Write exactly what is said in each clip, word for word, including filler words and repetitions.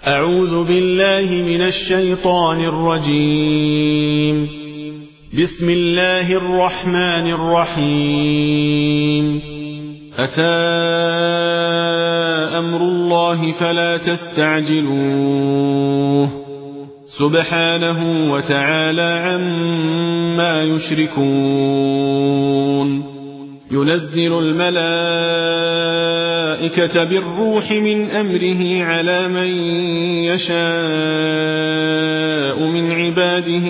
أعوذ بالله من الشيطان الرجيم. بسم الله الرحمن الرحيم. أتى أمر الله فلا تستعجلوه سبحانه وتعالى عما يشركون. ينزل الملائكة بالروح من أمره على من يشاء من عباده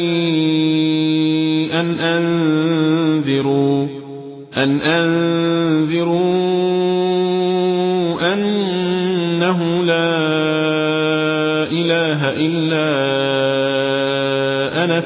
أن أنذروا أن أنذروا أنه لا إله إلا أنا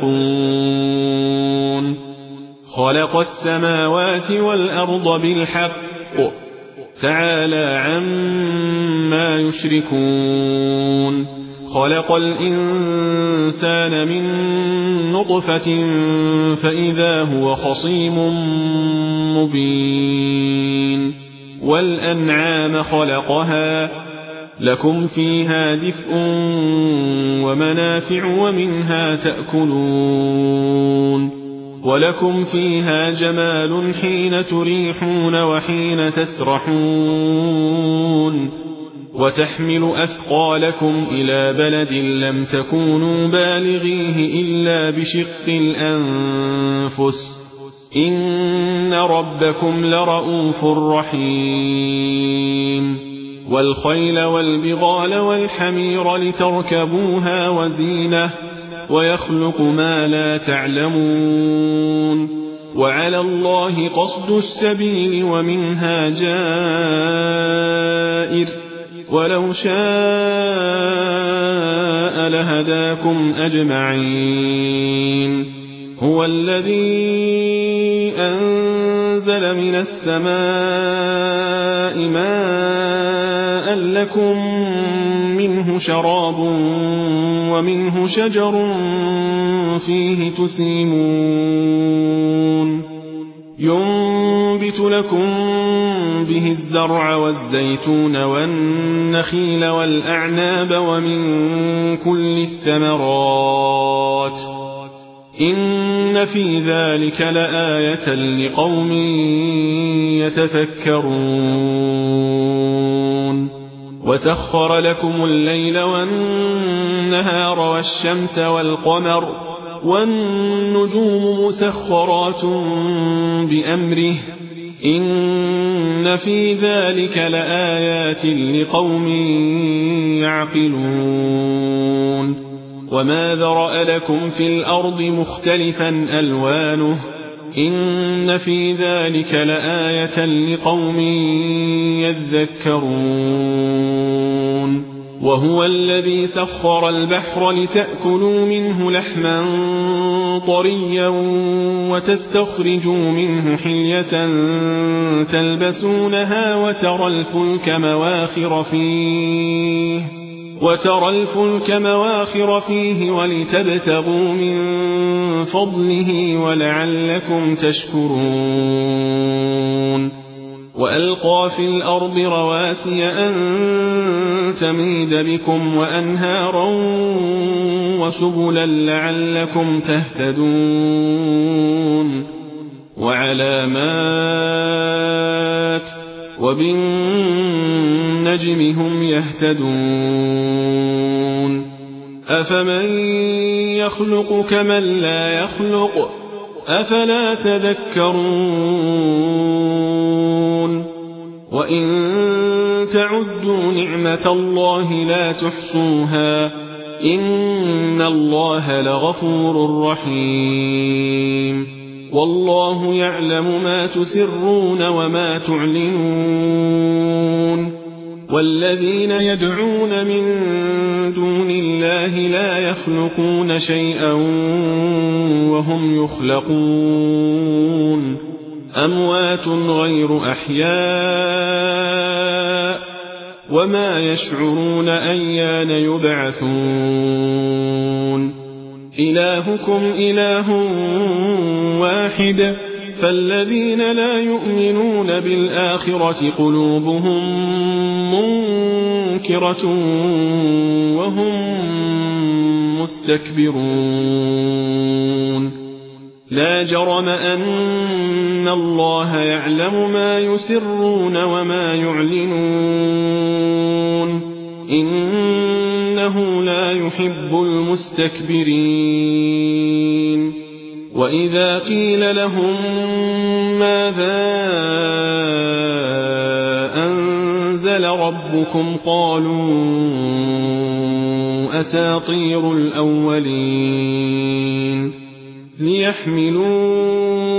فاتقون. خلق السماوات والأرض بالحق تعالى عما يشركون. خلق الإنسان من نطفة فإذا هو خصيم مبين. والأنعام خلقها لكم فيها دفء ومنافع ومنها تأكلون. ولكم فيها جمال حين تريحون وحين تسرحون. وتحمل أثقالكم إلى بلد لم تكونوا بالغيه إلا بشق الأنفس إن ربكم لرؤوف رحيم. والخيل والبغال والحمير لتركبوها وزينة ويخلق ما لا تعلمون. وعلى الله قصد السبيل ومنها جائر ولو شاء لهداكم أجمعين. هو الذي أنزل من السماء ماء لكم منه شراب ومنه شجر فيه تسيمون. ينبت لكم به الزرع والزيتون والنخيل والأعناب ومن كل الثمرات إن في ذلك لآية لقوم يتفكرون. وسخر لكم الليل والنهار والشمس والقمر والنجوم مسخرات بأمره إن في ذلك لآيات لقوم يعقلون. وما ذرأ لكم في الأرض مختلفا ألوانه إن في ذلك لآية لقوم يذكرون. وهو الذي سخر البحر لتأكلوا منه لحما طريا وتستخرجوا منه حلية تلبسونها وترى الفلك مواخر فيه وترى الفلك مواخر فيه ولتبتغوا من فضله ولعلكم تشكرون. وألقى في الأرض رواسي أن تميد بكم وأنهارا وسبلا لعلكم تهتدون. وعلامات وبالنجم هم يهتدون. أفمن يخلق كمن لا يخلق أفلا تذكرون. وإن تعدوا نعمة الله لا تحصوها إن الله لغفور رحيم. والله يعلم ما تسرون وما تعلنون. والذين يدعون من دون الله لا يخلقون شيئا وهم يخلقون. أموات غير أحياء وما يشعرون أيان يبعثون. إلهكم إله واحد فالذين لا يؤمنون بالآخرة قلوبهم مُنكِرَةٌ وَهُمْ مُسْتَكْبِرُونَ لا جرم أن الله يعلم ما يسرون وما يعلنون إنه لا يحب المستكبرين وإذا قيل لهم ماذا أنزل ربكم قالوا أساطير الأولين ليحملوا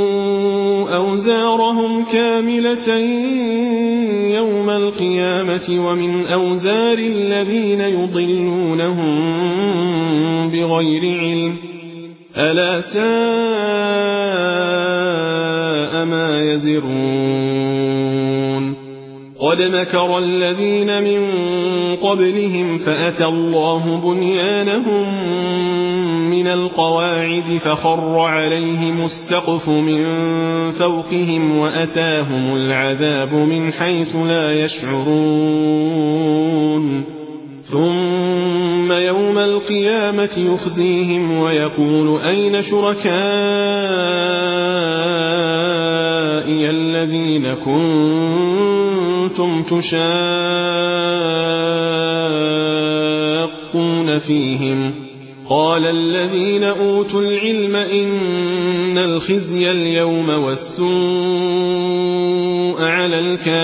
أوزارهم كاملة يوم القيامة ومن أوزار الذين يضلونهم بغير علم ألا ساء ما يزرون قد مكر الذين من قبلهم فأتى الله بنيانهم من القواعد فخر عليهم السقف من فوقهم وأتاهم العذاب من حيث لا يشعرون ثم يوم القيامة يخزيهم ويقول أين شركائي الذين كنتم تشاقون فيهم قال الذين أوتوا العلم إن الخزي اليوم والسوء على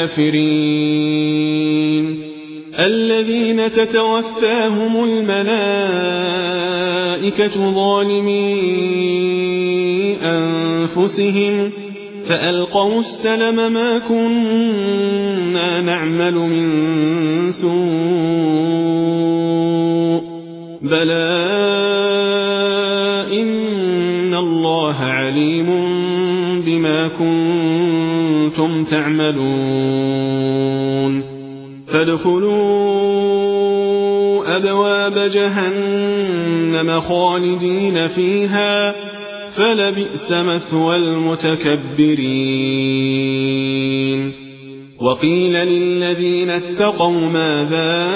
الكافرين الذين تتوفاهم الملائكة ظالمي أنفسهم فألقوا السلم ما كنا نعمل من سوء بلى إن الله عليم بما كنتم تعملون فادخلوا أبواب جهنم خالدين فيها فلبئس مثوى المتكبرين وقيل للذين اتقوا ماذا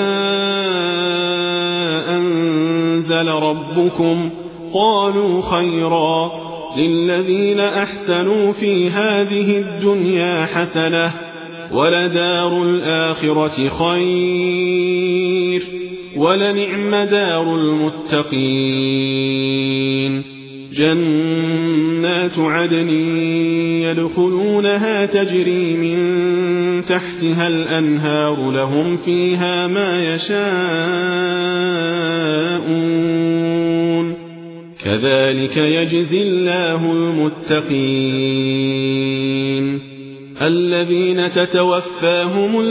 أنزل ربكم قالوا خيرا للذين أحسنوا في هذه الدنيا حسنة ولدار الآخرة خير ولنعم دار المتقين جنات عدن يدخلونها تجري من تحتها الأنهار لهم فيها ما يشاءون كذلك يجزي الله المتقين الذين تتوفاهم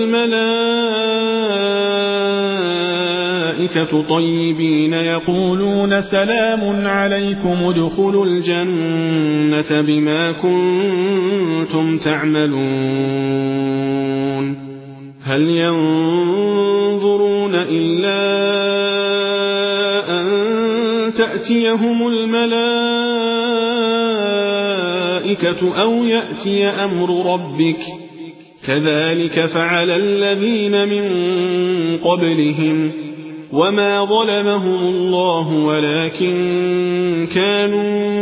الملائكة طيبين يقولون سلام عليكم ادخلوا الجنة بما كنتم تعملون هل ينظرون إلا أن تأتيهم الملائكة أو يأتي أمر ربك كذلك فعل الذين من قبلهم وما ظلمهم الله ولكن كانوا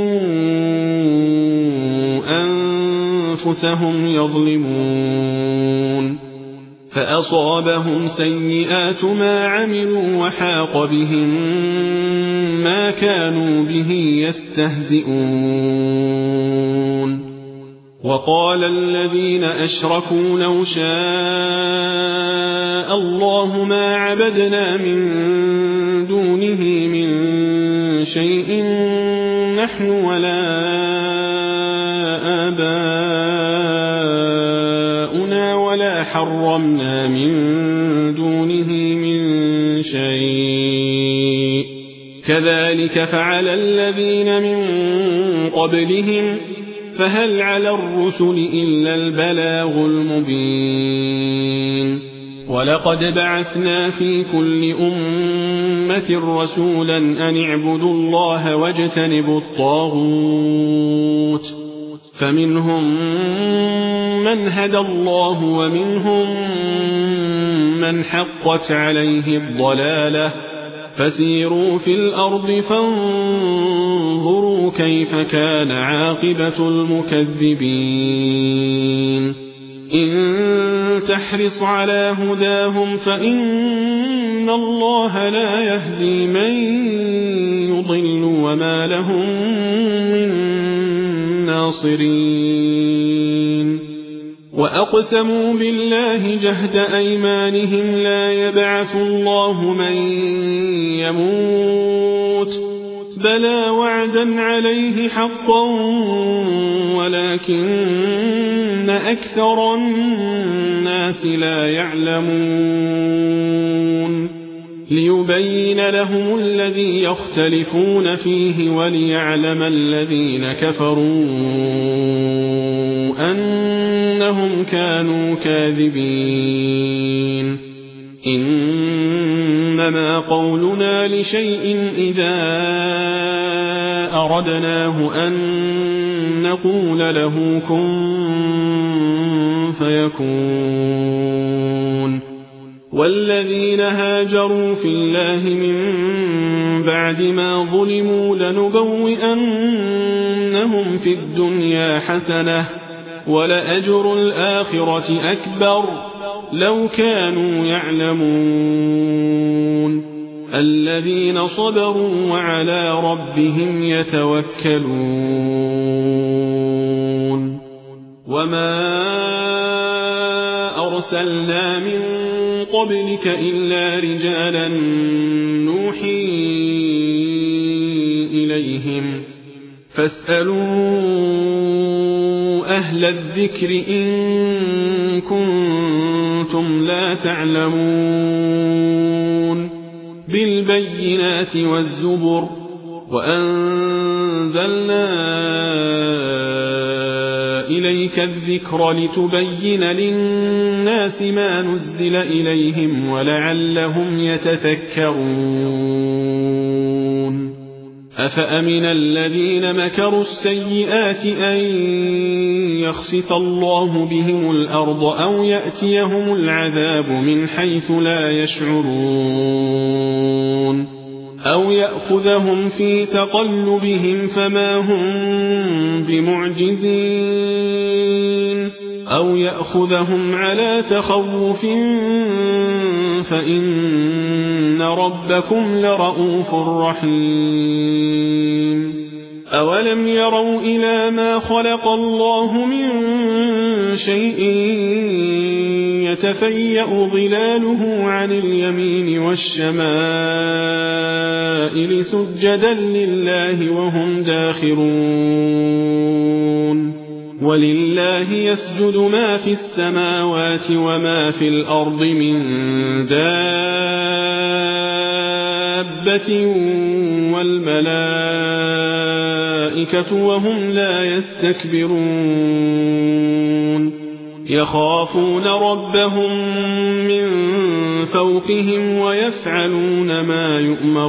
أنفسهم يظلمون فأصابهم سيئات ما عملوا وحاق بهم ما كانوا به يستهزئون وقال الذين أشركوا لو شاء الله ما عبدنا من دونه من شيء نحن ولا آباؤنا ولا حرمنا من دونه من شيء كذلك فعل الذين من قبلهم فهل على الرسل إلا البلاغ المبين ولقد بعثنا في كل أمة رسولا أن اعبدوا الله واجتنبوا الطاغوت فمنهم من هدى الله ومنهم من حقت عليه الضلالة فسيروا في الأرض فانظروا كيف كان عاقبة المكذبين إن تحرص على هداهم فإن الله لا يهدي من يضل وما لهم من ناصرين وأقسموا بالله جهد أيمانهم لا يبعث الله من يموت بلى وعدا عليه حقا ولكن أكثر الناس لا يعلمون ليبين لهم الذي يختلفون فيه وليعلم الذين كفروا أنهم كانوا كاذبين إنما قولنا لشيء إذا أردناه أن نقول له كن فيكون والذين هاجروا في الله من بعد ما ظلموا لنبوئنهم في الدنيا حسنة ولأجر الآخرة أكبر لو كانوا يعلمون الذين صبروا وعلى ربهم يتوكلون وما أرسلنا من قبلك إلا رجالا نوحي إليهم فاسألوا أهل الذكر إن كنتم لا تعلمون بالبينات والزبر وأنزلنا إليك الذكر لتبين للناس ما نزل إليهم ولعلهم يتذكرون أفأمن الذين مكروا السيئات أن يخسف الله بهم الأرض أو يأتيهم العذاب من حيث لا يشعرون أو يأخذهم في تقلبهم فما هم بمعجزين أو يأخذهم على تخوف فإن ربكم لرؤوف رحيم أولم يروا إلى ما خلق الله من شيء يتفيأ ظلاله عن اليمين والشمائل سجدا لله وهم داخرون ولله يسجد ما في السماوات وما في الأرض من دابة والملائكة وهم لا يستكبرون يخافون ربهم من فوقهم ويفعلون ما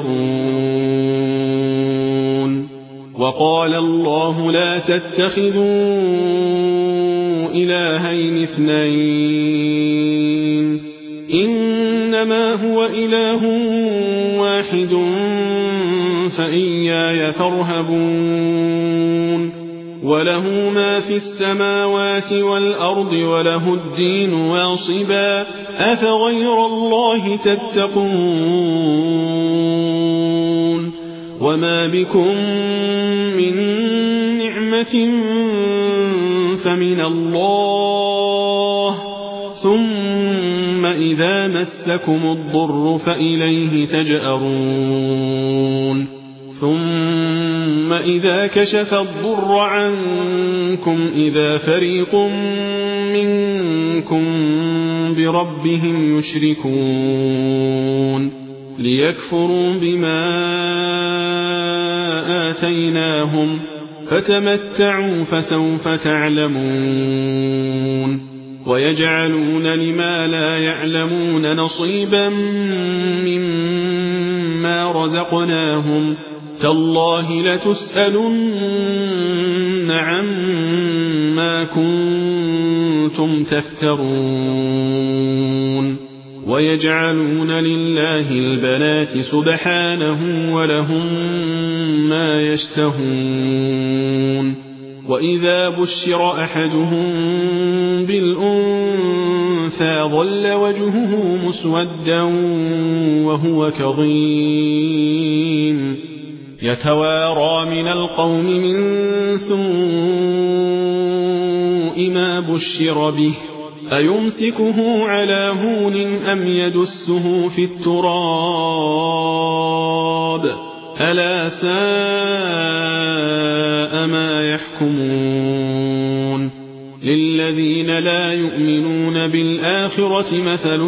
يؤمرون وقال الله لا تتخذوا إلهين اثنين إنما هو إله واحد فإياي فارهبون وله ما في السماوات والأرض وله الدين واصبا أفغير الله تتقون وما بكم من نعمة فمن الله ثم إذا مسكم الضر فإليه تجأرون ثم إذا كشف الضر عنكم إذا فريق منكم بربهم يشركون ليكفروا بما آتيناهم فتمتعوا فسوف تعلمون ويجعلون لما لا يعلمون نصيبا مما رزقناهم تالله لتسألن عما كنتم تفترون ويجعلون لله البنات سبحانه ولهم ما يشتهون وإذا بشر أحدهم بالأنثى ظل وجهه مسودا وهو كظيم يتوارى من القوم من سوء ما بشر به أيمسكه على هون أم يدسه في التراب ألا ساء ما يحكمون للذين لا يؤمنون بالآخرة مثل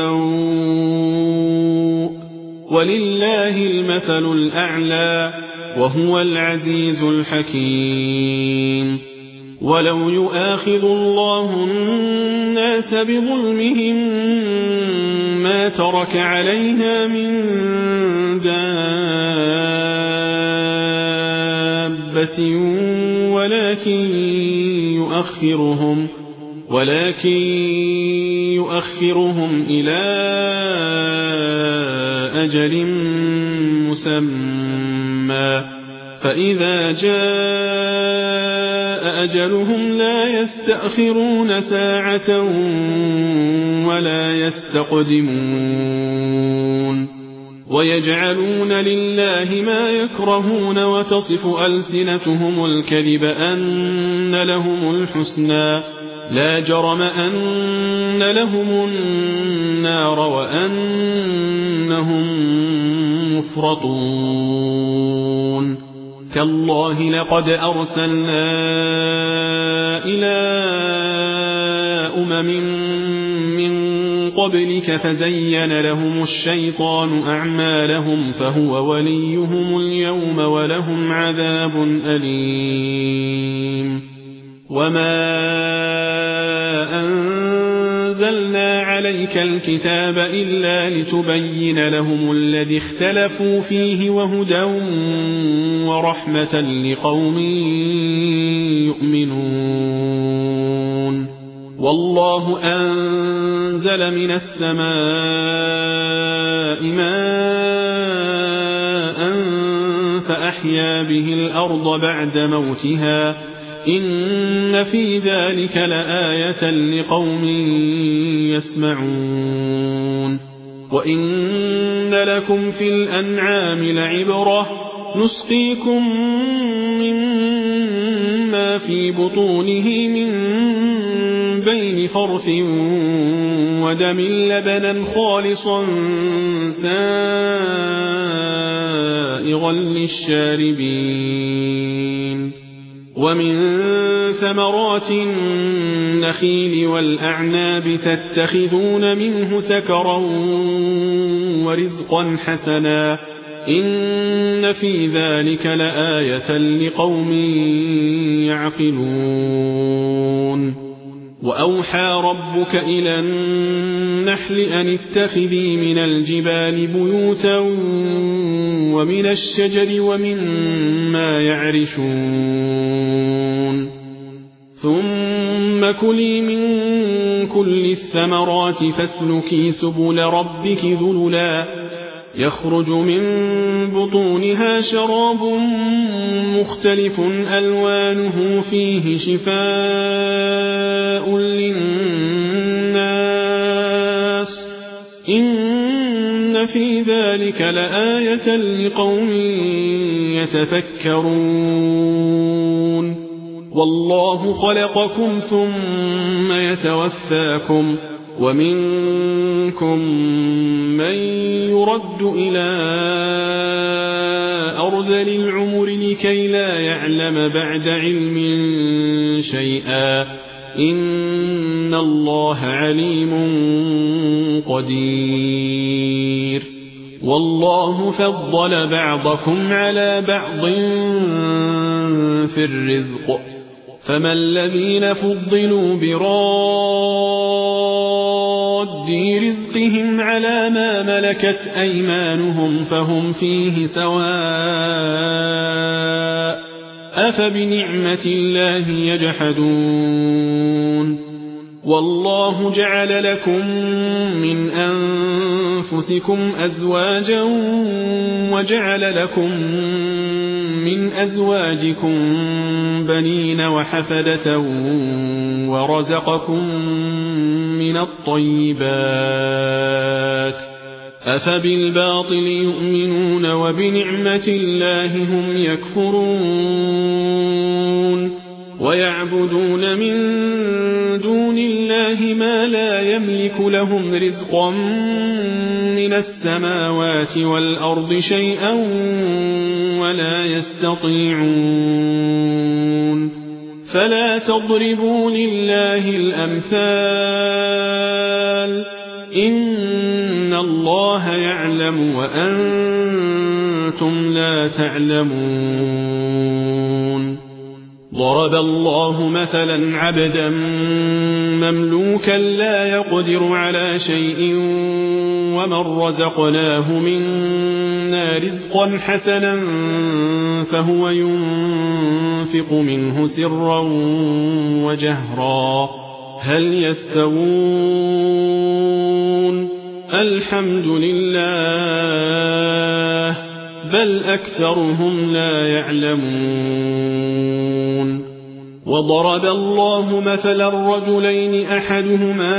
السوء ولله المثل الأعلى وهو العزيز الحكيم ولو يؤاخذ الله الناس بظلمهم ما ترك عليها من دابة ولكن يؤخرهم ولكن يؤخرهم إلى أجل مسمى فإذا جاء أجلهم لا يستأخرون ساعة ولا يستقدمون ويجعلون لله ما يكرهون وتصف ألسنتهم الكذب أن لهم الحسنى لا جرم أن لهم النار وأنهم مفرطون كالله لقد أرسلنا إلى أمم من قبلك فزين لهم الشيطان أعمالهم فهو وليهم اليوم ولهم عذاب أليم وما أنزلنا عليك الكتاب إلا لتبين لهم الذي اختلفوا فيه وهدى ورحمة لقوم يؤمنون والله أنزل من السماء ماء فأحيا به الأرض بعد موتها إن في ذلك لآية لقوم يسمعون وإن لكم في الأنعام لعبرة نسقيكم مما في بطونه من بين فرث ودم لبنا خالصا سائغا للشاربين ومن ثمرات النخيل والأعناب تتخذون منه سكرا ورزقا حسنا إن في ذلك لآية لقوم يعقلون وأوحى ربك إلى النحل أن اتخذي من الجبال بيوتا ومن الشجر ومما يعرشون ثم كلي من كل الثمرات فاسلكي سبل ربك ذللا يخرج من بطونها شراب مختلف ألوانه فيه شفاء للناس إن في ذلك لآية لقوم يتفكرون والله خلقكم ثم يتوفاكم ومنكم من يرد إلى أرذل العمر لكي لا يعلم بعد علم شيئا إن الله عليم قدير والله فضل بعضكم على بعض في رَدِّي رِزْقِهِمْ عَلَى مَا مَلَكَتْ أَيْمَانُهُمْ فَهُمْ فِيهِ سَوَاءٌ أَفَبِنِعْمَةِ اللَّهِ يَجْحَدُونَ وَاللَّهُ جَعَلَ لَكُم مِّنْ أَنفُسِكُمْ أَزْوَاجًا وَجَعَلَ لَكُم مِّنْ أَزْوَاجِكُم بَنِينَ وَحَفَدَةً وَرَزَقَكُم مِّنَ الطَّيِّبَاتِ أَفَبِالْبَاطِلِ يُؤْمِنُونَ وَبِنِعْمَةِ اللَّهِ هُمْ يَكْفُرُونَ وَيَعْبُدُونَ مِن دُونِ اللَّهِ مَا لا يَمْلِكُ لَهُمْ رِزْقًا مِّنَ السَّمَاوَاتِ وَالْأَرْضِ شَيْئًا وَلَا يَسْتَطِيعُونَ فَلَا تَضْرِبُوا لِلَّهِ الْأَمْثَالَ إِنَّ اللَّهَ يَعْلَمُ وَأَنتُمْ لَا تَعْلَمُونَ ضرب الله مثلا عبدا مملوكا لا يقدر على شيء ومن رزقناه منا رزقا حسنا فهو ينفق منه سرا وجهرا هل يستوون الحمد لله بل أكثرهم لا يعلمون وضرب الله مثلا رجلين أحدهما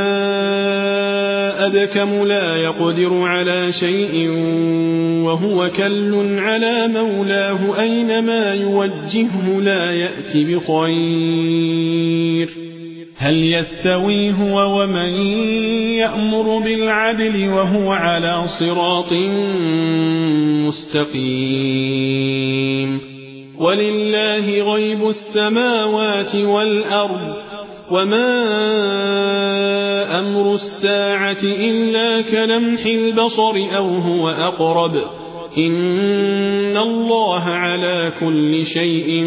أبكم لا يقدر على شيء وهو كل على مولاه أينما يوجهه لا يأتي بخير هل يستوي هو ومن يأمر بالعدل وهو على صراط مستقيم ولله غيب السماوات والأرض وما أمر الساعة إلا كلمح البصر أو هو أقرب إن الله على كل شيء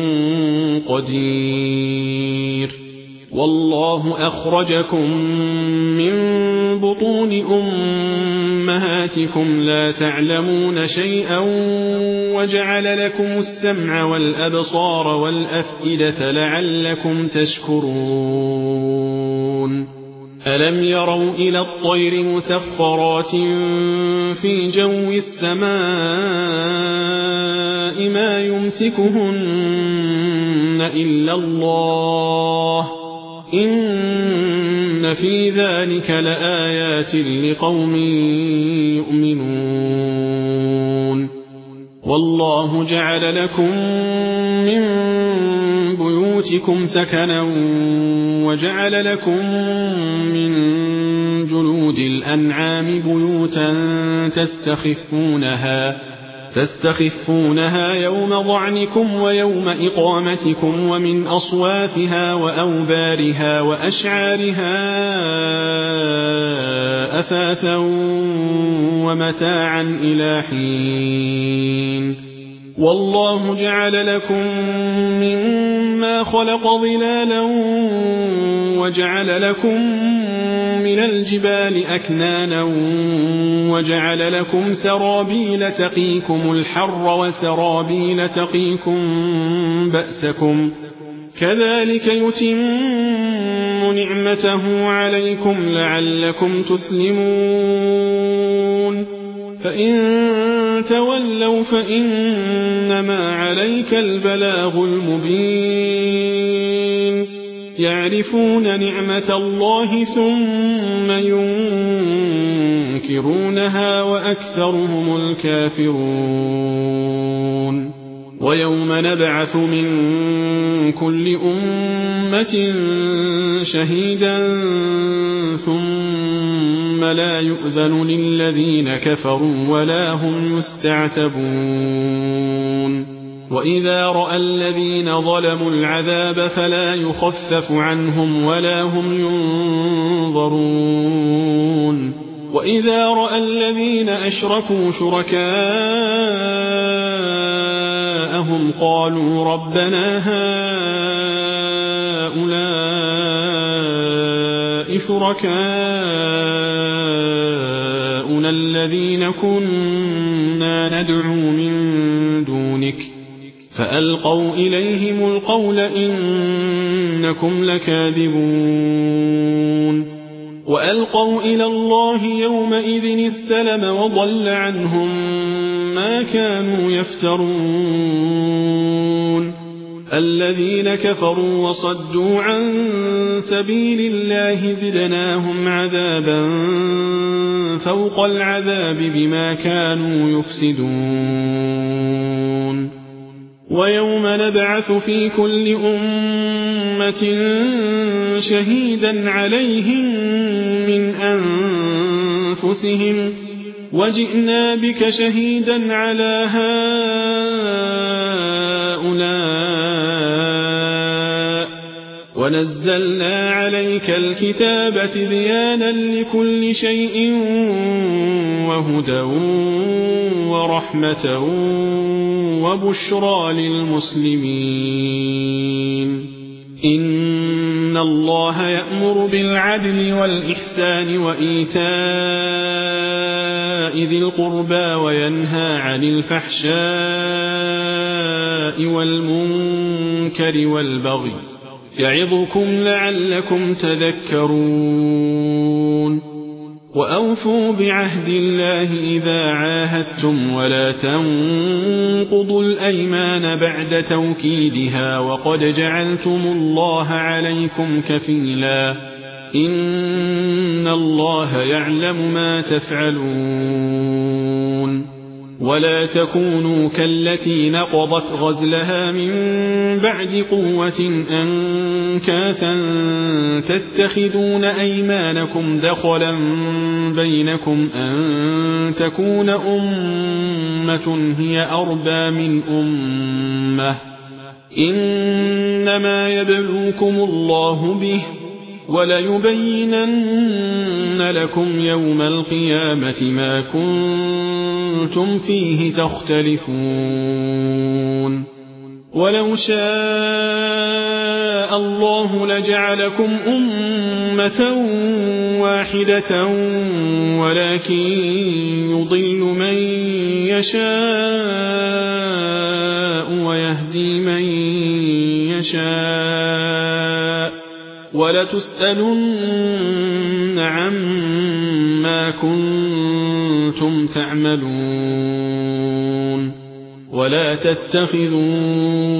قدير والله أخرجكم من بطون أمهاتكم لا تعلمون شيئا وجعل لكم السمع والأبصار والأفئدة لعلكم تشكرون ألم يروا إلى الطير مسخرات في جو السماء ما يمسكهن إلا الله إن في ذلك لآيات لقوم يؤمنون والله جعل لكم من بيوتكم سكنا وجعل لكم من جلود الأنعام بيوتا تستخفونها تستخفونها يوم ضعنكم ويوم إقامتكم ومن أصوافها وأوبارها وأشعارها أثاثا ومتاعا إلى حين والله جعل لكم مما خلق ظلالا وجعل لكم من الجبال أكنانا وجعل لكم سرابيل تقيكم الحر وسرابيل تقيكم بأسكم كذلك يتم نعمته عليكم لعلكم تسلمون فإن تولوا فإنما عليك البلاغ المبين يعرفون نعمة الله ثم ينكرونها وأكثرهم الكافرون ويوم نبعث من كل أمة شهيدا ثم لا يؤذن للذين كفروا ولا هم يستعتبون وإذا رأى الذين ظلموا العذاب فلا يخفف عنهم ولا هم ينظرون وإذا رأى الذين أشركوا شركاءهم قالوا ربنا هؤلاء شركاؤنا الذين كنا ندعو من دونك فألقوا إليهم القول إنكم لكاذبون وألقوا إلى الله يومئذ السلم وضل عنهم ما كانوا يفترون الذين كفروا وصدوا عن سبيل الله زدناهم عذابا فوق العذاب بما كانوا يفسدون ويوم نبعث في كل أمة شهيدا عليهم من أنفسهم وجئنا بك شهيدا على هؤلاء ونزلنا عليك الكتاب تبيانا لكل شيء وهدى ورحمة وبشرى للمسلمين إن الله يأمر بالعدل والإحسان وإيتاء ذي القربى وينهى عن الفحشاء والمنكر والبغي يعظكم لعلكم تذكرون وأوفوا بعهد الله إذا عاهدتم ولا تنقضوا الأيمان بعد توكيدها وقد جعلتم الله عليكم كفيلا إن الله يعلم ما تفعلون ولا تكونوا كالتي نقضت غزلها من بعد قوة أنكاثا تتخذون أيمانكم دخلا بينكم أن تكون أمة هي أربى من أمة إنما يبلوكم الله به وليبينن لكم يوم القيامة ما كنتم فيه تختلفون ولو شاء الله لجعلكم أمة واحدة ولكن يضل من يشاء ويهدي من يشاء ولتسألن عما كنتم تعملون ولا تتخذوا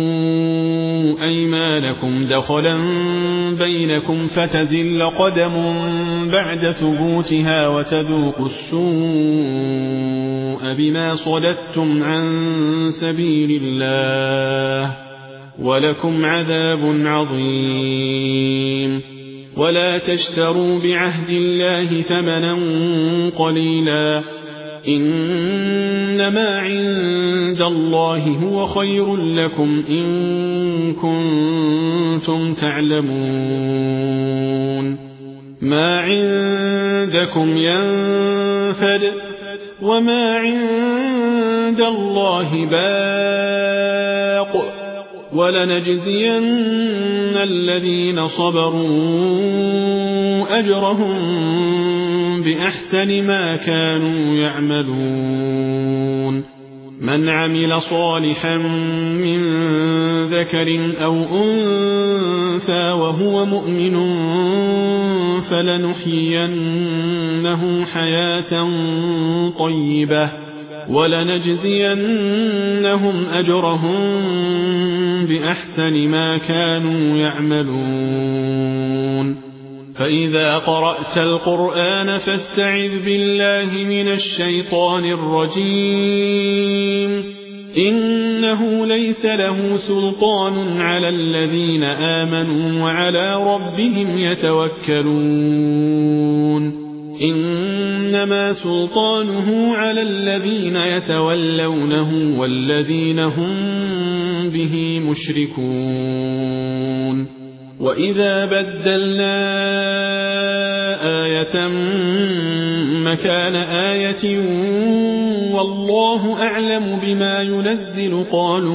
أيمانكم دخلا بينكم فتزل قدم بعد ثبوتها وتذوقوا السوء بما صددتم عن سبيل الله ولكم عذاب عظيم ولا تشتروا بعهد الله ثمنا قليلا إنما عند الله هو خير لكم إن كنتم تعلمون ما عندكم ينفد وما عند الله باق ولنجزين الذين صبروا أجرهم بأحسن ما كانوا يعملون من عمل صالحا من ذكر أو أنثى وهو مؤمن فلنحيينه حياة طيبة ولنجزينهم أجرهم بأحسن ما كانوا يعملون فإذا قرأت القرآن فاستعذ بالله من الشيطان الرجيم إنه ليس له سلطان على الذين آمنوا وعلى ربهم يتوكلون إنما سلطانه على الذين يتولونه والذين هم به مشركون وإذا بدلنا آية مكان آية والله أعلم بما ينزل قالوا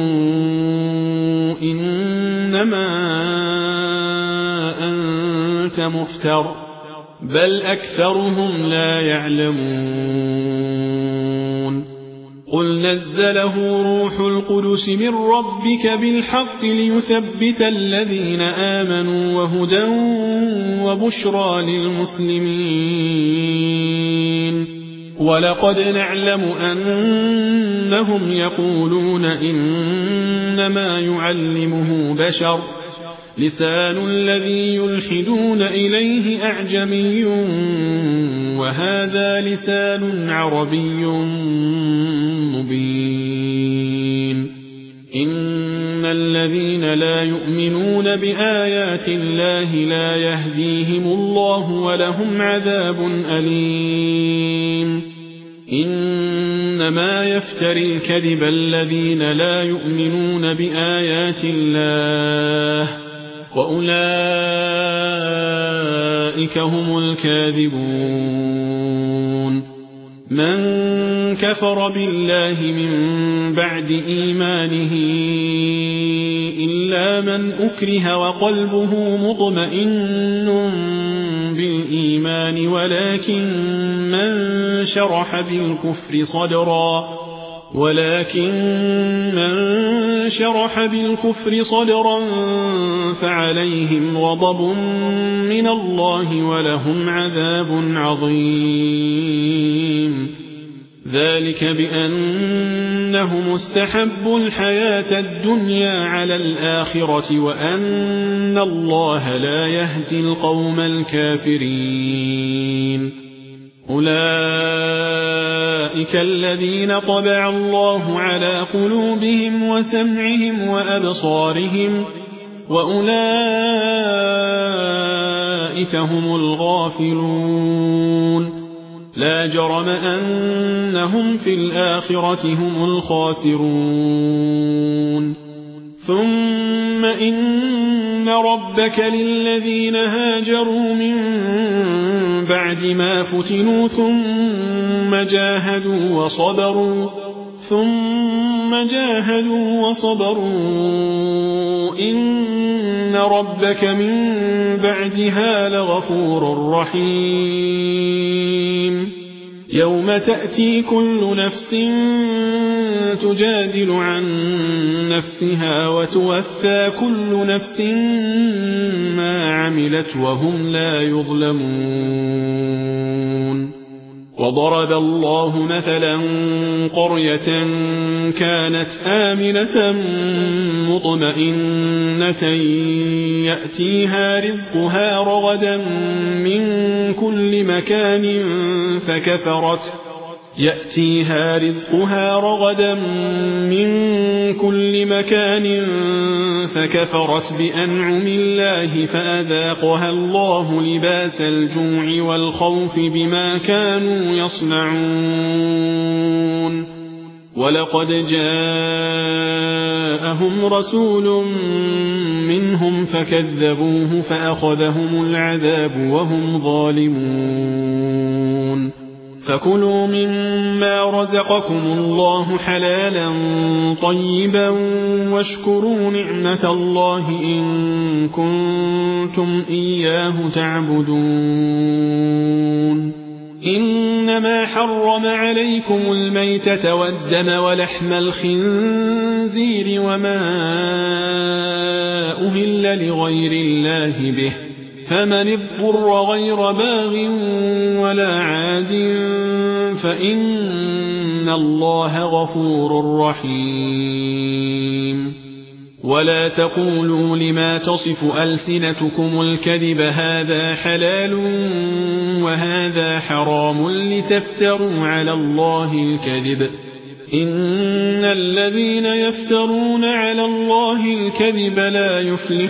إنما أنت قلت مفتر بل أكثرهم لا يعلمون قل نزله روح القدس من ربك بالحق ليثبت الذين آمنوا وهدى وبشرى للمسلمين ولقد نعلم أنهم يقولون إنما يعلمه بشر لسان الذي يلحدون إليه أعجمي وهذا لسان عربي مبين إن الذين لا يؤمنون بآيات الله لا يهديهم الله ولهم عذاب أليم إنما يفتري الكذب الذين لا يؤمنون بآيات الله وأولئك هم الكاذبون من كفر بالله من بعد إيمانه إلا من أكره وقلبه مطمئن بالإيمان ولكن من شرح بالكفر صدرا ولكن من شرح بالكفر صدرا فعليهم غضب من الله ولهم عذاب عظيم ذلك بأنهم استحبوا الحياة الدنيا على الآخرة وأن الله لا يهدي القوم الكافرين أولئك الذين طبع الله على قلوبهم وسمعهم وأبصارهم وأولئك هم الغافلون لا جرم أنهم في الآخرة هم الخاسرون ثم إن ربك للذين هاجروا من بعد ما فتنوا ثم جاهدوا وصبروا ثم جاهدوا وصبروا إن ربك من بعدها لغفور رحيم يوم تأتي كل نفس تجادل عن نفسها وتوفى كل نفس ما عملت وهم لا يظلمون وضرب الله مثلا قرية كانت آمنة مطمئنة يأتيها رزقها رغدا من كل مكان فكفرت يأتيها رزقها رغدا من كل مكان فكفرت بأنعم الله فأذاقها الله لباس الجوع والخوف بما كانوا يصنعون ولقد جاءهم رسول منهم فكذبوه فأخذهم العذاب وهم ظالمون فكلوا مما رزقكم الله حلالا طيبا واشكروا نعمة الله إن كنتم إياه تعبدون إنما حرم عليكم الميتة والدم ولحم الخنزير وما أهل لغير الله به فمن اضطر غير باغ ولا عاد فإن الله غفور رحيم ولا تقولوا لما تصف ألسنتكم الكذب هذا حلال وهذا حرام لتفتروا على الله الكذب إن الذين يفترون على الله الكذب لا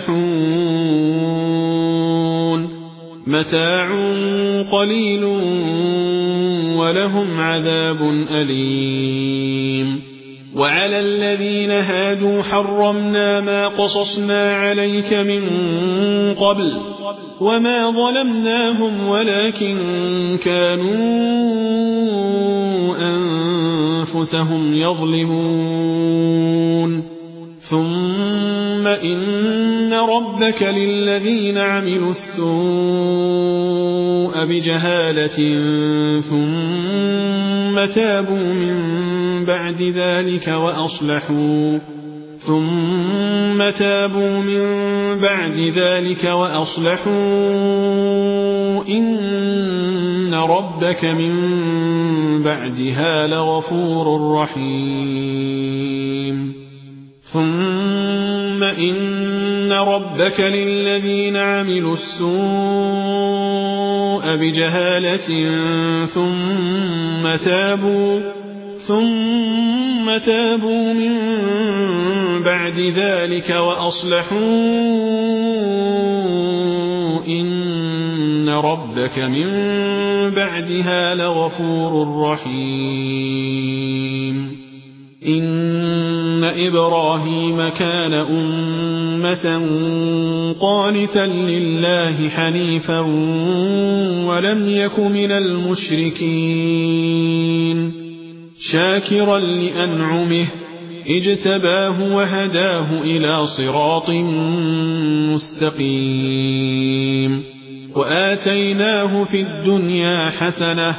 يفلحون متاع قليل ولهم عذاب أليم وعلى الذين هادوا حرمنا ما قصصنا عليك من قبل وما ظلمناهم ولكن كانوا أنفسهم يظلمون ثم إن ربك للذين عملوا السوء بجهالة ثم تابوا من بعد ذلك وأصلحوا ثم تابوا من بعد ذلك وأصلحوا إن ربك من بعدها لغفور رحيم ثم إن ربك للذين عملوا السوء بجهالة ثم تابوا ثم تابوا من بعد ذلك وأصلحوا إن ربك من بعدها لغفور رحيم إن إبراهيم كان أمة قانتا لله حنيفا ولم يك من المشركين شاكرا لأنعمه اجتباه وهداه إلى صراط مستقيم وآتيناه في الدنيا حسنة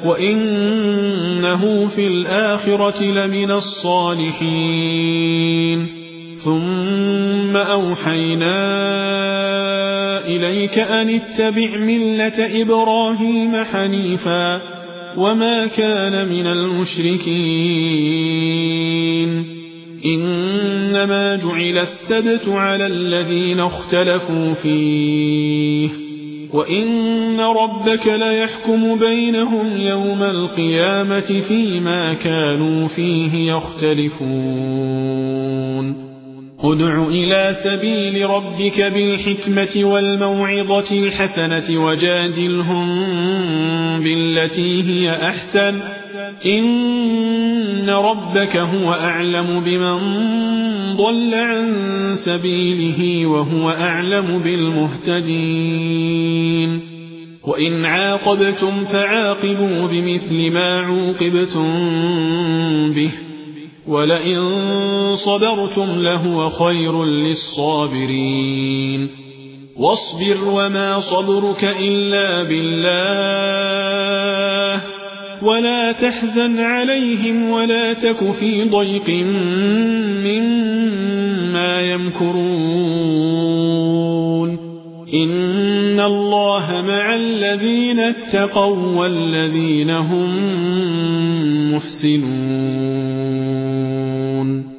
وإنه في الآخرة لمن الصالحين ثم أوحينا إليك أن اتبع ملة إبراهيم حنيفا وما كان من المشركين إنما جعل السبت على الذين اختلفوا فيه وإن ربك ليحكم بينهم يوم القيامة فيما كانوا فيه يختلفون ادع إلى سبيل ربك بالحكمة والموعظة الحسنة وجادلهم بالتي هي أحسن إن ربك هو أعلم بمن ضل عن سبيله وهو أعلم بالمهتدين وإن عاقبتم فعاقبوا بمثل ما عوقبتم به ولئن صبرتم لهو خير للصابرين واصبر وما صبرك إلا بالله ولا تحزن عليهم ولا تك في ضيق مما يمكرون إن الله مع الذين اتقوا والذين هم محسنون